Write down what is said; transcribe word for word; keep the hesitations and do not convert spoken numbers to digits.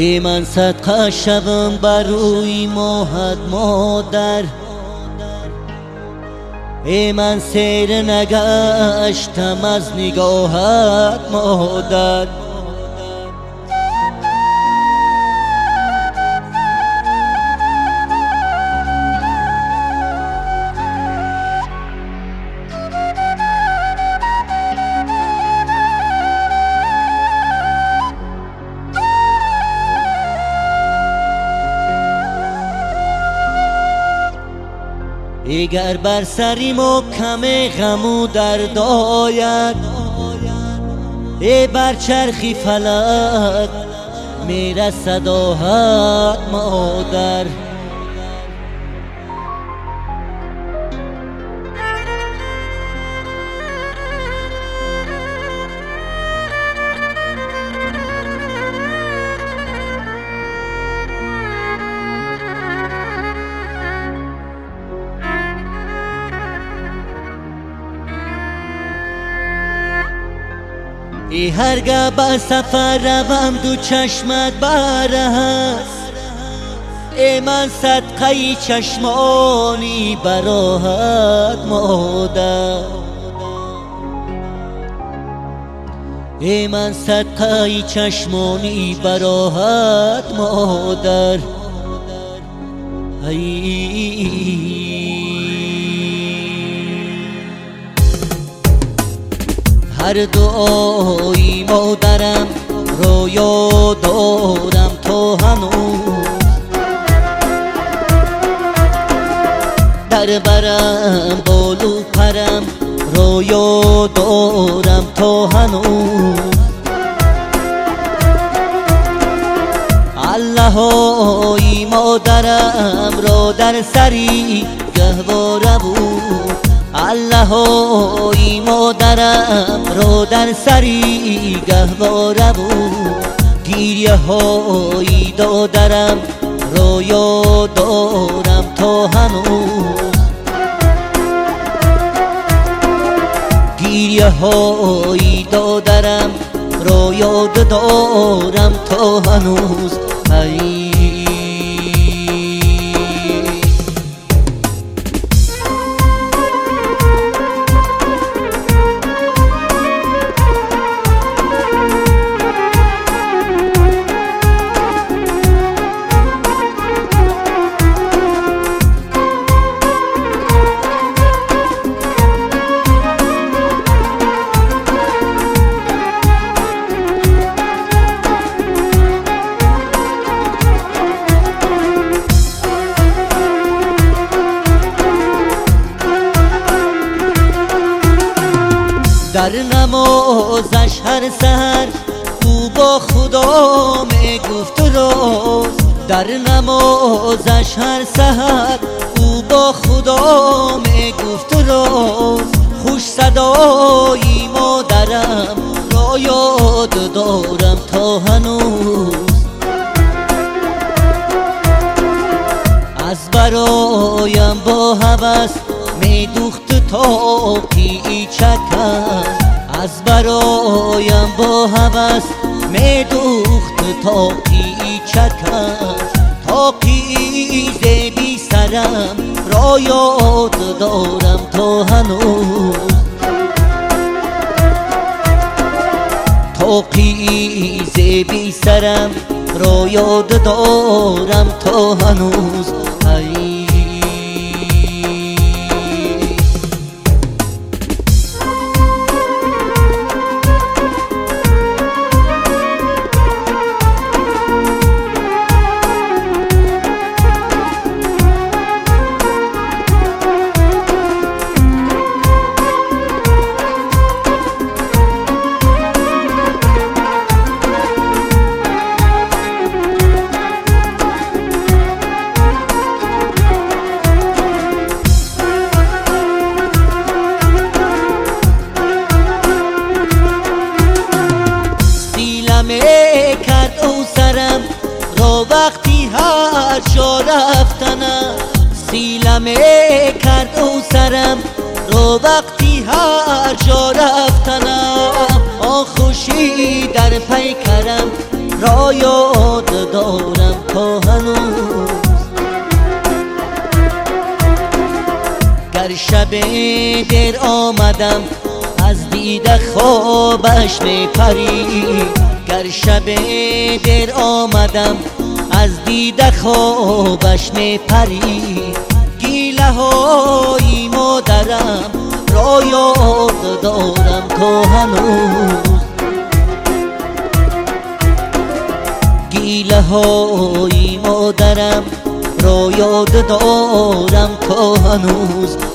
ای من صدقه شوم بر روی ماهت مادر، ای من سیر نگشتم از نگاهت مادر. اگر بر سری محکم غم و درد آید، ای بر چرخی فلک میرسد آهت مادر. ای هرگاه با سفر روم دو چشمت بر است، ای من صدقه چشمانی براهت مادر، ای من صدقه چشمانی براهت مادر. ای هر دعایی مادرم رویا دارم تو هنوز، در برم بالو پرم رویا دارم تو هنوز. اللهی مادرم را در سری گهواره بود، اللهی مادرم را در سری گهواره بود. گیریه هایی دادرم رویا دارم تا هنوز، گیریه هایی دادرم رویا دارم تا هنوز. ای در نمازش هر سحر او با خدا می گفت راز، در نمازش هر سحر او با خدا می گفت راز. خوش صدای مادرم را یاد دارم تا هنوز، از برایم با هوس می دوخت تا پی چکم، از برایم با هوس می دوخت تا پی چکم. تا پیز بی سرم را یاد دارم تا هنوز، تا پیز بی سرم را یاد دارم تا هنوز. ای کرد او سرم را وقتی هر جا رفتنم، سیلمه کرد او سرم را وقتی هر جا رفتنم. آن خوشی در پیکرم را یاد دارم تا هنوز. گر شب دیر آمدم از دیده خوابش می پری، گر شب دیر آمدم از دیده خوابش می پری. گیله های مادرم را یاد دارم تا هنوز، گیله های مادرم را یاد دارم تا هنوز.